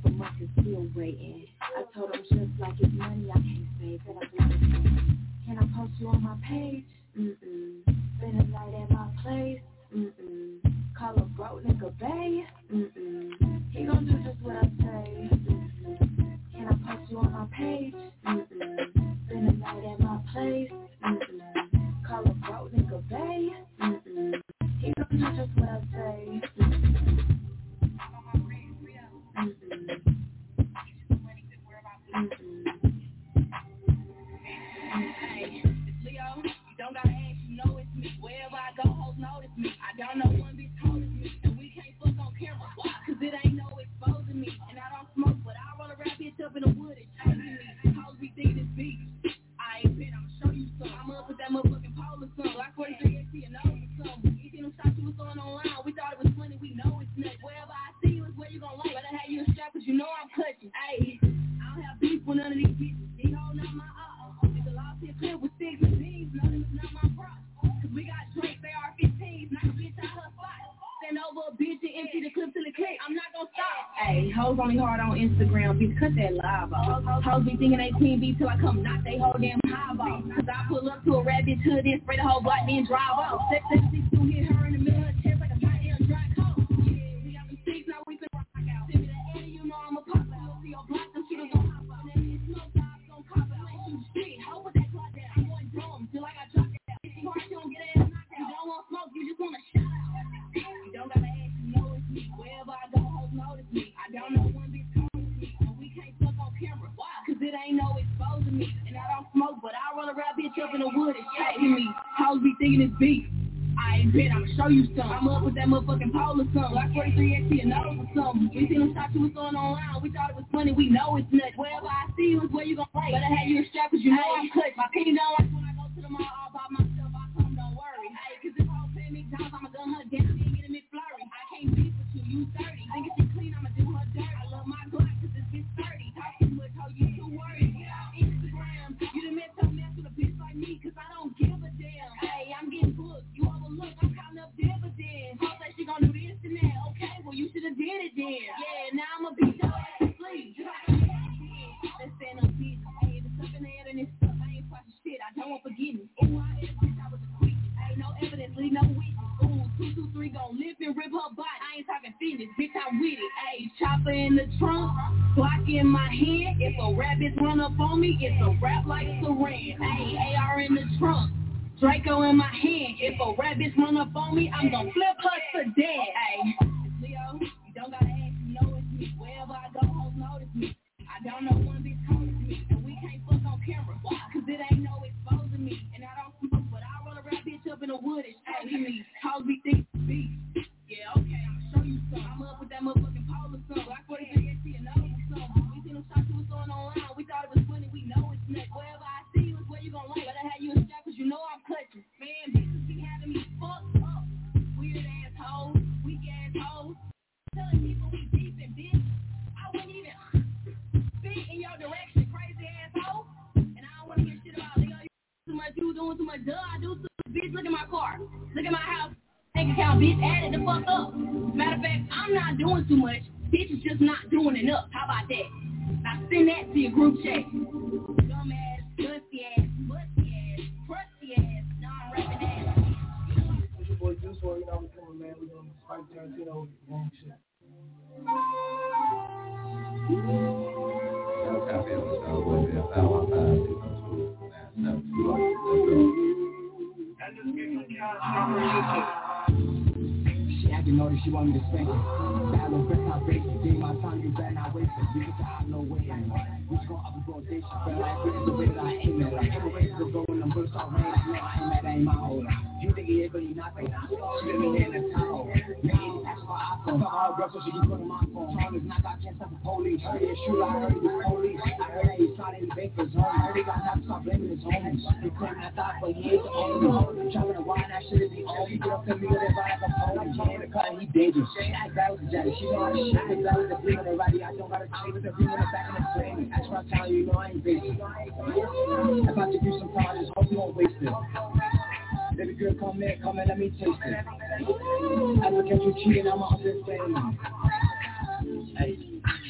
Speaker 2: a month and still waiting. I told him just like it's money I can't save, that I believe in. Can I post you on my page? Mm-mm. Spend a night at my place? Mm-mm. Call a broke nigga bae? Mm-mm. He gon' do just what I say. Mm-mm. Can I post you on my page? Mm-mm. Spend a night at my place? Mm-mm. Call a broke nigga bae? Mm-mm. He gon' do just what I say. Mm-mm.
Speaker 5: Hey, it's Leo. You don't gotta ask, you know it's me. Wherever I go, hoes notice me. I don't know one bitch holding me, and we can't fuck on camera. Why? Cause it ain't no exposing me, and I don't smoke, but I roll a rap bitch up in the wood and chasing me. Hoes be thinking it's beef. I ain't been, I'ma show you some. I'm up with that motherfucking pole or something. Like forty-three X T and nose or something. You see them shots you was throwing online, we thought it was funny, we know it's nuts. Wherever I see you is where you gon' like. Better have you a strap, cause you know I'm clutching. Ayy, I don't have beef with none of these bitches. These hoes not my uh-uh. Nigga lost his clip with six and beans. No, this is not my problem. Cause we got drinks, they are fifteens. Knock a bitch out her spot. Send over a bitch and empty the clip till it click. I'm not gon' stop. Ayy, hoes only hard on Instagram. Bitch, cut that live off. Hoes be thinking they queen bee till I come knock they whole damn hive off. Cause I pull up to a rabbit hood and spray the whole block then drive off. Sex six two hit her in the middle of the chest like a goddamn dry coat. Yeah, we got some sticks, now we finna rock out. Send me the Eddie, you know I'm a pop out. See your block, them shooters gon' hop out. And then smoke dogs gon' cop out. Ain't shoot shit, hoe with that clock down. I'm going dumb till I got dropped down. If you hard, you don't get ass knocked out. You don't want smoke, you just wanna shout out. You don't gotta ask, you know it's me. Wherever I go, hoes notice me. I don't know one bitch calling me, and we can't fuck on camera. Why? Cause it ain't no exposing me, and I don't smoke, but I run a rap bitch up in the wood and shaking me. Hoes be thinking it's beef. I ain't been, I'ma show you some. I'm up with that motherfucking pole or something. Like forty-three X T and nose or something. We seen them shots you was throwing online. We thought it was funny, we know it's nuts. Wherever I see you is where you gon' play. Better have you a strap, cause you know I'm clutch. My penny don't like when I go to the mall all by myself. I come, don't worry. Hey, cause if I don't pay me down, I'ma gun her down and get a McFlurry. I can't beef with you, you thirty. Think if she clean, I'ma do her dirt. I love my Glock cause this bitch thirty. Talk too much, how you too worried. Get on Instagram. You done met some mess with a bitch like me, cause I don't give a damn. Hey, I'm getting booked. You overlook, I'm counting up dividends. Hope that she gon' do this and that. Okay, well you should've did it then. Yeah, now I'ma beat your ass to sleep. Let's stand up, bitch. Hey, the stuff in the head and this stuff, I ain't fucking shit. I don't want forgetting. Ooh, I hit a bitch, I was a quick. Ain't no evidence, leave no witness. Ooh, two, two, three, gon' lift and rip her body. I ain't talking fitness, bitch, I'm with it. Hey, chopper in the trunk, Glock in my hand. If a rabbit run up on me, it's a rap like Saran. Hey, A R in the trunk, Draco in my hand. If a rabbit run up on me, I'm gon' flip her to dead. Hey, it's Leo, you don't gotta ask, you know it's me. Wherever I go, hoes notice me. I don't know one bitch holding me, and we can't fuck on camera. Why? Cause it ain't no exposing me, and I don't smoke, but I roll a rap bitch up in the wood and shaking me. Hoes be thinking it's beef. Yeah, okay, I'ma show you some. I'm up with that motherfucking pole or something. Like forty-three X T and nose or something. We seen them shots you was throwing online. We thought it was funny, we know it's nuts. Wherever I see you is where you gon' like. Better have you a strap, cause you know I'm clutching. Man, bitches be having me fucked up. Weird assholes, weak assholes. Telling people we deep and bitch. I wouldn't even speak in your direction, crazy asshole. And I don't wanna hear shit about Leo. You too much, you doing too much. Duh, I do too much. Bitch, look at my car. Look at my house. Bank account, bitch, add it the fuck up. Matter of fact, I'm not doing too much. Bitch is just not doing enough. How about that? Now send that to your group chat. Dumb ass, dusty ass, musty ass, crusty ass, non-rapping ass.
Speaker 3: It's your boy Juice WRLD, you know we coming, man. We doing Spike Tarantino, wrong shit.
Speaker 4: I'll tap in with y'all with it. I found my five, six, two, nine, seven, two, let's go.
Speaker 3: She acting naughty, she want me to spank it. Bad little breath, I break it. Take my time, you better not waste it. We get to out, no way. We just gon' up and go day. She feel like this is the way that I aim at. Like every race will go when the burst off rain. I know I ain't mad, I ain't my old. You think he is, but he not fake. She let me in the towel. Man, that's why I phone. Fuck all girls, so she can put on my phone. Trying to knock out, can't stop the police. Heard it, shoot, I heard it was police. I heard that he shot in the bank for his home. I heard he got time to stop blaming his homies. They claim that thought, but he ain't the only. Dropping a wine, that shit is the only. Get up to me with that vibe, I'm holding. She ain't the cut, he dangerous. She act bad with the jacket. She know how to shit. Act bad with the beam in the righty. I don't gotta change with the beam in the back of the frame. That's what I'm telling you, you know I ain't basic. If I give you some time, just hope you won't waste it. Baby girl, come in, come in, let me taste it. As I catch you cheating, I'ma understand. Hey, she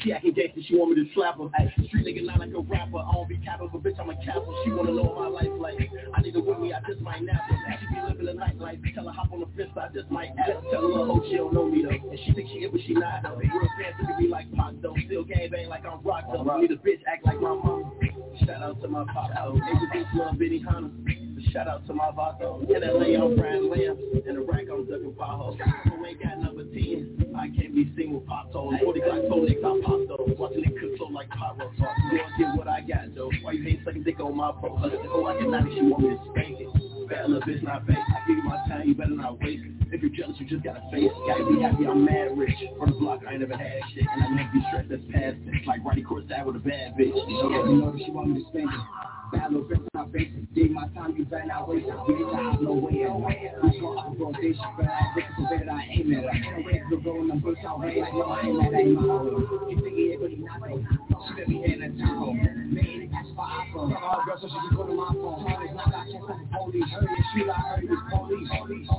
Speaker 9: She acting gangster, she want me to slap her. Ay, street nigga not like a rapper. I don't be capping, but bitch I'm a capper. She wanna know my life like. I need her with me, I just might nap her. She be living the nightlife. Tell her hop on the fence, I just might ask. Tell her oh she don't know me though, and she think she it, but she not though. Real fans look at me like Pac though. Still gang bang like I'm rock though. Need a bitch act like my mama. Shout out to my pop though. Nigga bitch love Benny Hunter. Shout out to my vato. In L A I'm frying lamb. In the rack I'm ducking potholes. Who ain't got number ten? I can't be seen with pop toes. forty clock told niggas I pop those. Watching it cook so like pot roast. You gonna get what I got though. Why you ain't sucking dick on my bro? Oh I can ninety, she want me to spank it. Bad little bitch not fake. I give you my time, you better not waste it. If you're jealous, you just gotta face it. Gotta be happy, I'm mad rich. From the block, I ain't never had shit. And I make you stressed, that's past it. Like Roddy Corsad with a bad bitch. You know, you know that she want me to spank it. Bad little bitch not face it. Dig my time, you better not waste it. Give it to out, no way. I'm going up a rotation, but I'm looking for better, I ain't mad. I can't wait to go in the bush, I'll wait. I know I ain't mad, I ain't my own. You think he ain't really not though. She let me in a town. Man, that's for iPhone. All girls, so she can go to my phone. It's not like I can't police. Heard it, shoot, I heard it was police.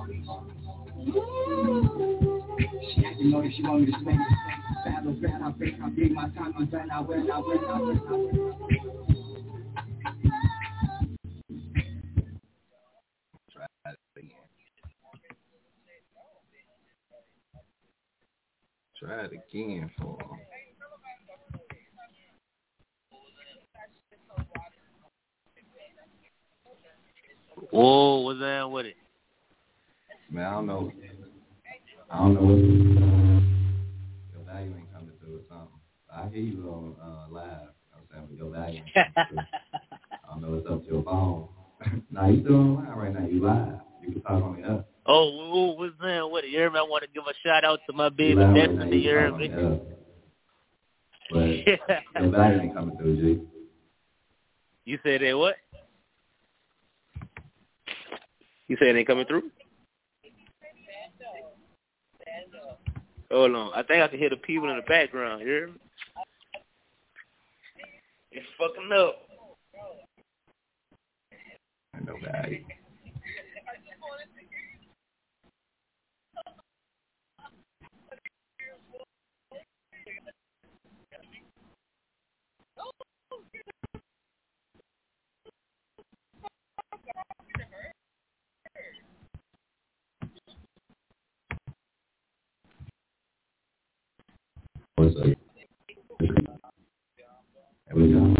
Speaker 9: She acting naughty, she want me to spank it. Bad little bad, I fake, I dig my time, I'm done, I win, I win, I win, I win.
Speaker 4: Try it again for him.
Speaker 10: Whoa, what's that with it?
Speaker 4: Man, I don't know. I don't know what your value ain't coming through or something. I hear you on uh, live. I'm saying, but your value ain't coming through. I don't know what's up to your phone. Nah, you still on live right now. You live. You can talk on the up.
Speaker 10: Oh, whoa, what's that with it? You heard me? I want to give a shout out to my baby Destiny. Right you heard me?
Speaker 4: But your value ain't coming through, G.
Speaker 10: You said that what? You said it ain't coming through? Hold on. I think I can hear the people in the background. You hear me? It's fucking up.
Speaker 4: I know value. What's up? There we go.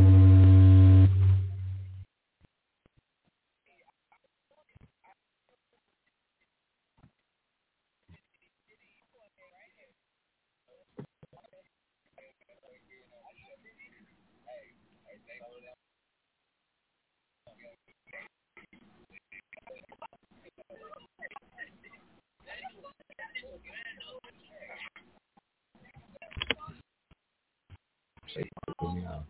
Speaker 4: Yeah.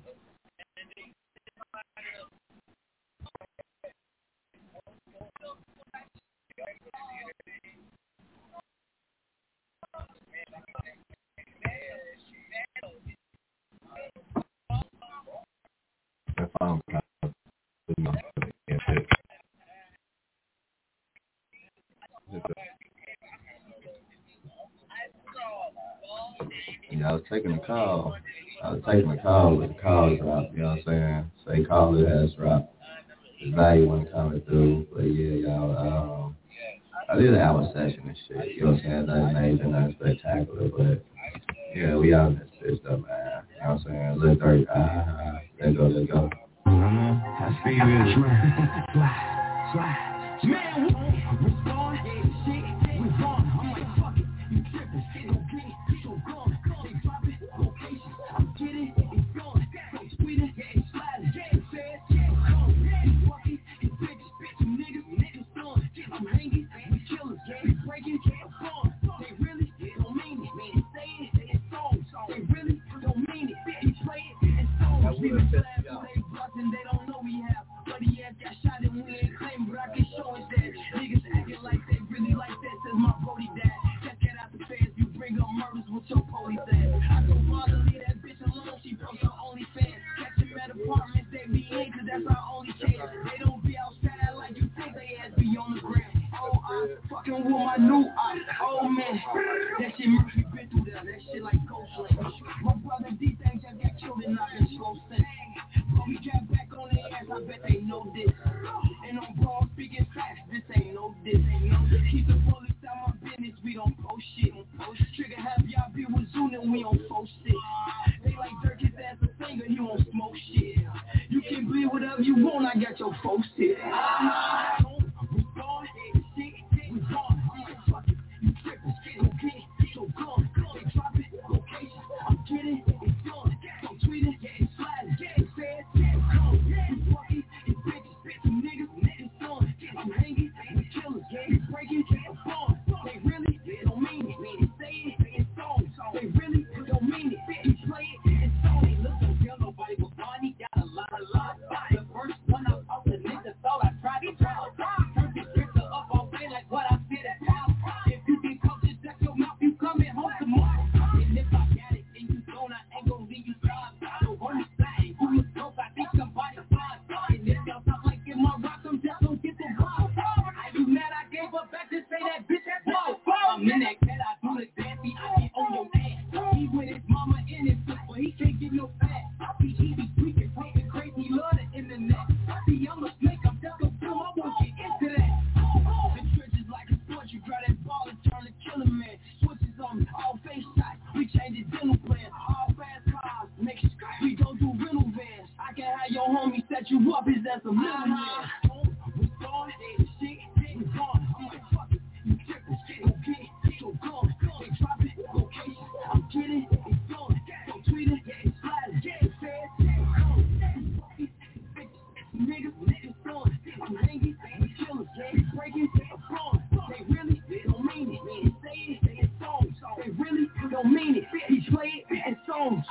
Speaker 4: Yeah, I was taking a call. I was taking a call, but the call dropped, you know what I'm saying? Say call it has dropped. The value wasn't coming through. But yeah, y'all, um, I did an hour session and shit, you know what I'm saying? Nothing major, nothing spectacular, but yeah, we out in this bitch though, man. You know what I'm saying? Let's thirty, ah, let's go, let's go.
Speaker 3: I see this. Slide, slide. Man, we respond, shit, we gone. I'm like, fuck it, you trippin', go get it, so gone. They drop it, location, I'm getting it, it's gone. So tweeting, it's sliding, it's fast, it's gone. It's fucking, it's bitches, bitch, niggas, niggas done. I'm hanging, we killers, we breaking, it's gone. They really don't mean it, they say it, it's songs. They really don't mean it, they play it, it's songs. We been slapped, they bustin', they don't know we have. But he had got shot and we ain't claim, but I can show it that niggas acting like they really like that. Says my bro got your folks here. Ah, we gone, shit, we gone. I'm like, fuck it, you trippin', okay, so gone. They drop it, location, I'm getting it, it's done. Don't tweet it, it's sliding, it's fast, it's gone. You fucking, it's bitches, bitch, niggas, it's done. I'm hanging, we killers, it's breaking, it's gone. They really don't mean it, they say it, it's songs. They really don't mean it, they play it, it's songs. They look don't tell nobody but Bonnie got a lot of lot. The first one I off the nigga thought I tried to try. Turn this picture up all day like what I said at house. If you get caught, just shut your mouth, you coming home tomorrow. And if I got it and you don't, I ain't gon' leave you side. So on the side, who is dope, I think somebody fine. And if y'all talk like in my rock, I'm just gon' get the vibe. Are you mad I gave up back to say that bitch that whoa. I'm in that cat, I do the dancey, I get on your ass. He with his mama in his foot, but he can't get no fat. He be tweaking, talking crazy, love the internet. See, I'm a snake, I'm just gon' film, I won't get into that. The trenches like a sport, you grab that ball and turn to killer man. Switches on me, all face shots, we change the dental plan. All fast cars, make sure we don't do rental vans. I can have your homie set you up, is that some little man? We gone, shit, we gone. I'm like, fuck it, you trippin', okay, so gone. They drop it, location, I'm getting it, it's done. Don't tweet it, it's sliding, it's fast, it's gone. Niggas, it's done. I'm hanging, we killers, we breaking, it's gone. They really don't mean it, they say it, it's songs. They really don't mean it, he play it, it's songs.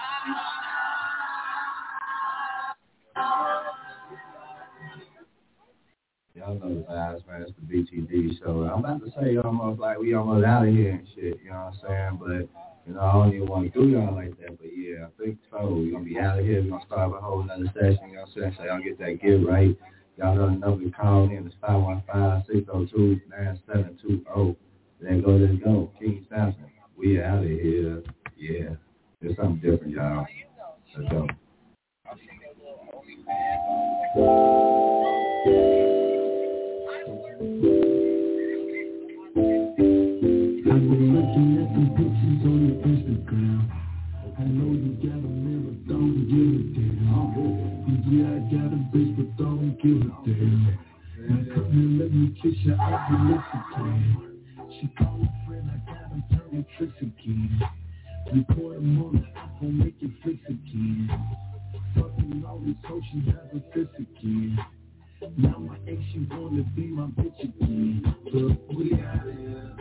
Speaker 4: Y'all know the vibes, man. It's the B T D show. I'm about to say almost like we almost out of here and shit, you know what I'm saying? But, you know, I don't even want to do y'all like that. But, yeah, I think so. We're going to be out of here. We're going to start a whole nother session, you know what I'm saying? So y'all get that get right. Y'all know the number to call in is five one five, six oh two, nine seven two oh. There go, let's go. King Samson. We out of here. Yeah. There's something different, y'all. Let's go.
Speaker 3: I've been looking at some pictures on your Instagram. I know you got a man, but don't give a damn. Yeah, I got a bitch, but don't give a damn. Now come here, let me kiss your ugly lips again. She called a friend, I got him turning tricks again. Record him on the iPhone, make it fix again. Fucking all these hoes, she has a fist again. Now my ex, she wanna be my bitch again. But we out here.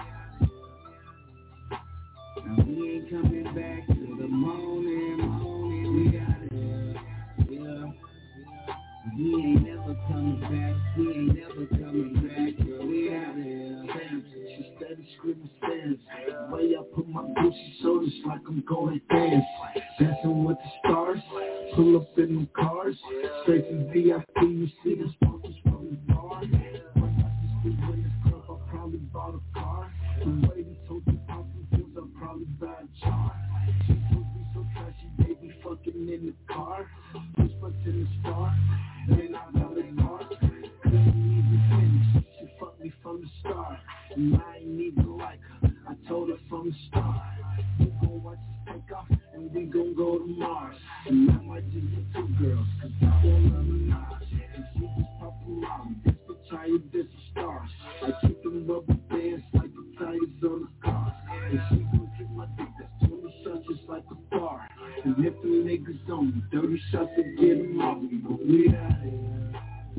Speaker 3: Now we ain't coming back to the morning, morning. We got it, yeah. We ain't never coming back. We ain't never coming back. Girl, we got it. She steady screaming stands. The way I put my Gucci shoulders like I'm going dance. Dancing with the stars. Pull up in them cars. Straight to V I P. You see the smokers from the bar. When I just be in this club, I probably bought a car. The way he told me how to do, I probably buy a jar. She told me so trashy, baby, fucking in the car. Push button in the star. Then I got a car. Couldn't even finish. She fucked me from the start. And I ain't even like her. I told her from the start. We gon' watch this take off and we gon' go to Mars. And I might just get two girls, cause I won't love her now. And she just pop around. This bitch, I am this a star. I keep them rubber bands like the tires on the car. And she gon' hit my dick, that's twenty shots just like a bar. And if the niggas on me, thirty shots to get them off me. But we out here.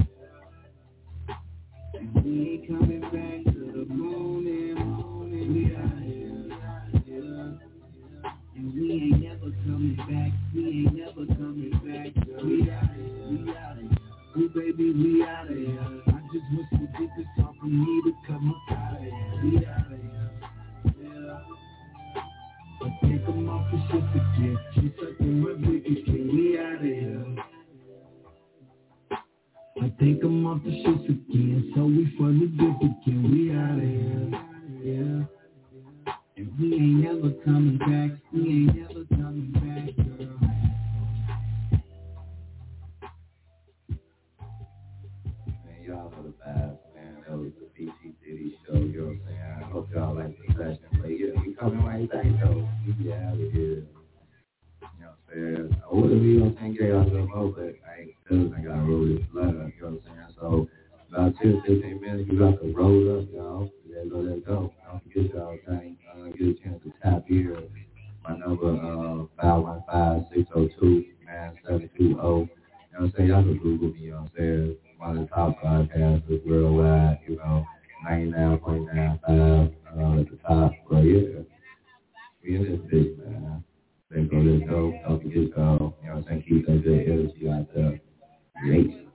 Speaker 3: And we ain't coming back to the morning, morning. We out here, yeah. And we ain't never coming back. We ain't never coming back. Girl. We out here, we out here. Ooh, baby, we out of here. I just wish the dick could talk for me to come up out of here. We out of here, yeah. I take them off the shit again. She sucking my dick again. We out of here. I take them off the shits again, so we for the dick again. We out of here, yeah. And we ain't never coming back. We ain't never coming back, girl.
Speaker 4: Man, y'all know the vibes, man. That was the B T Diddy show, you know what I'm saying? I hope y'all like the session. But yeah, we coming right back, though. We be out of here. You know what I'm saying? I would have been on ten K on the remote, but I ain't fellas ain't got to roll this blood up, you know what I'm saying? So about ten, fifteen minutes, you got to roll up, y'all. Let's go, let's go. Don't forget y'all, thing. Uh, get a chance to tap here. My number, uh, five one five, six oh two, nine seven two oh. You know what I'm saying? Y'all can Google me, you know what I'm saying? One of the top podcasters worldwide, you know, ninety-nine point nine five uh, at the top. But yeah, we in this bitch, man. Let's go, let's go. Don't forget y'all, you know what I'm saying? Keep that good energy out there. Great.